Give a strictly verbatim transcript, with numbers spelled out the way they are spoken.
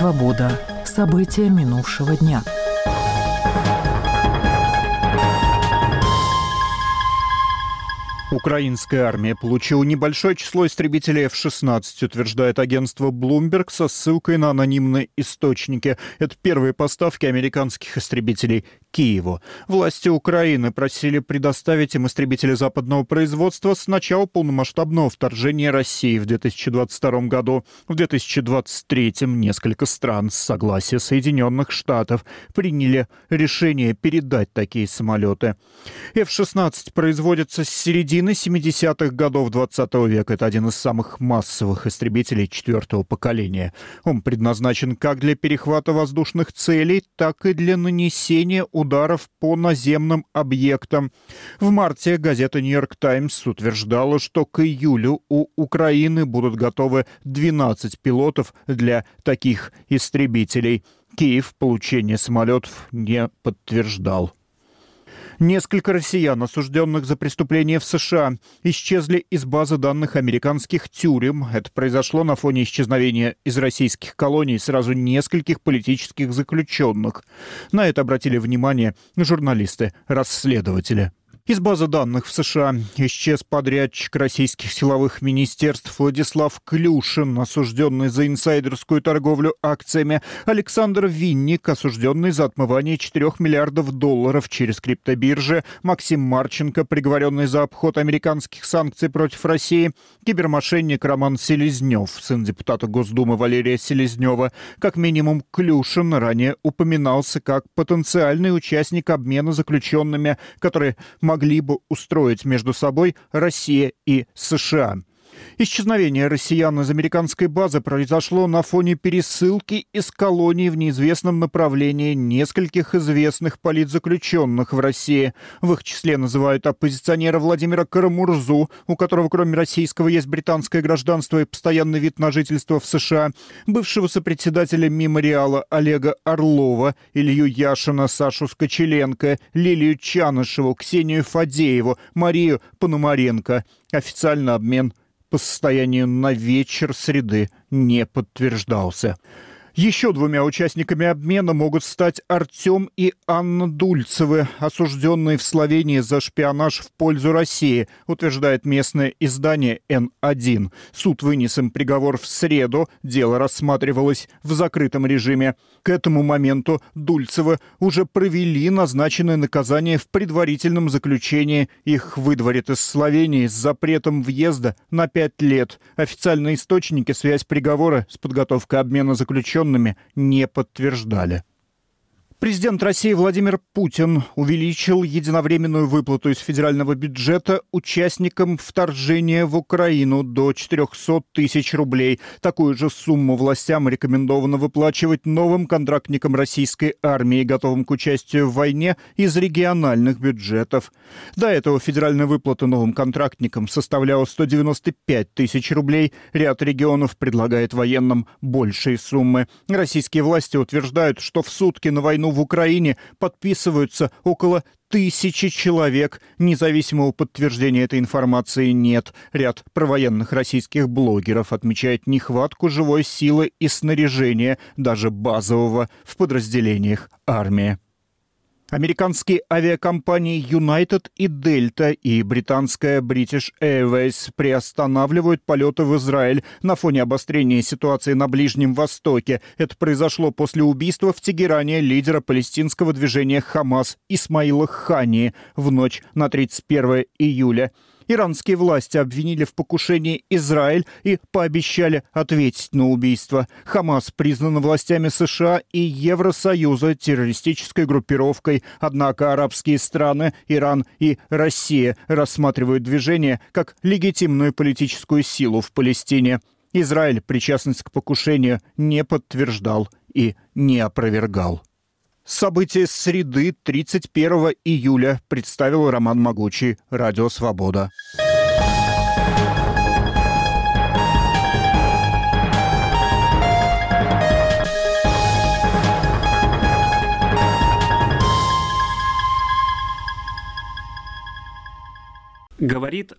Свобода. События минувшего дня. Украинская армия получила небольшое число истребителей эф шестнадцать, утверждает агентство Bloomberg со ссылкой на анонимные источники. Это первые поставки американских истребителей Киеву. Власти Украины просили предоставить им истребители западного производства с начала полномасштабного вторжения России в две тысячи двадцать втором году. В две тысячи двадцать третьем несколько стран с согласия Соединенных Штатов приняли решение передать такие самолеты. эф шестнадцать производится с середины семидесятых годов двадцатого века. Это один из самых массовых истребителей четвертого поколения. Он предназначен как для перехвата воздушных целей, так и для нанесения ударов по наземным объектам. В марте газета «Нью-Йорк Таймс» утверждала, что к июлю у Украины будут готовы двенадцать пилотов для таких истребителей. Киев получение самолетов не подтверждал. Несколько россиян, осужденных за преступления в США, исчезли из базы данных американских тюрем. Это произошло на фоне исчезновения из российских колоний сразу нескольких политических заключенных. На это обратили внимание журналисты-расследователи. Из базы данных в США исчез подрядчик российских силовых министерств Владислав Клюшин, осужденный за инсайдерскую торговлю акциями, Александр Винник, осужденный за отмывание четырёх миллиардов долларов через криптобиржи, Максим Марченко, приговоренный за обход американских санкций против России, кибермошенник Роман Селезнев, сын депутата Госдумы Валерия Селезнева. Как минимум, Клюшин ранее упоминался как потенциальный участник обмена заключенными, которые могли бы устроить между собой Россия и США. Исчезновение россиян из американской базы произошло на фоне пересылки из колоний в неизвестном направлении нескольких известных политзаключенных в России. В их числе называют оппозиционера Владимира Карамурзу, у которого кроме российского есть британское гражданство и постоянный вид на жительство в США, бывшего сопредседателя мемориала Олега Орлова, Илью Яшина, Сашу Скочеленко, Лилию Чанышеву, Ксению Фадееву, Марию Пономаренко. Официально обмен по состоянию на вечер среды не подтверждался. Еще двумя участниками обмена могут стать Артем и Анна Дульцевы, осужденные в Словении за шпионаж в пользу России, утверждает местное издание эн один. Суд вынес им приговор в среду, дело рассматривалось в закрытом режиме. К этому моменту Дульцевы уже провели назначенное наказание в предварительном заключении. Их выдворят из Словении с запретом въезда на пять лет. Официальные источники связь приговора с подготовкой обмена заключенных не подтверждали. Президент России Владимир Путин увеличил единовременную выплату из федерального бюджета участникам вторжения в Украину до четырехсот тысяч рублей. Такую же сумму властям рекомендовано выплачивать новым контрактникам российской армии, готовым к участию в войне, из региональных бюджетов. До этого федеральная выплата новым контрактникам составляла сто девяносто пять тысяч рублей. Ряд регионов предлагает военным большие суммы. Российские власти утверждают, что в сутки на войну в Украине подписываются около тысячи человек. Независимого подтверждения этой информации нет. Ряд провоенных российских блогеров отмечает нехватку живой силы и снаряжения, даже базового, в подразделениях армии. Американские авиакомпании United и Delta и британская British Airways приостанавливают полеты в Израиль на фоне обострения ситуации на Ближнем Востоке. Это произошло после убийства в Тегеране лидера палестинского движения «Хамас» Исмаила Хании в ночь на тридцать первое июля. Иранские власти обвинили в покушении Израиль и пообещали ответить на убийство. Хамас признан властями США и Евросоюза террористической группировкой. Однако арабские страны, Иран и Россия рассматривают движение как легитимную политическую силу в Палестине. Израиль причастность к покушению не подтверждал и не опровергал. События среды тридцать первого июля представил Роман Могучий, Радио Свобода. Говорит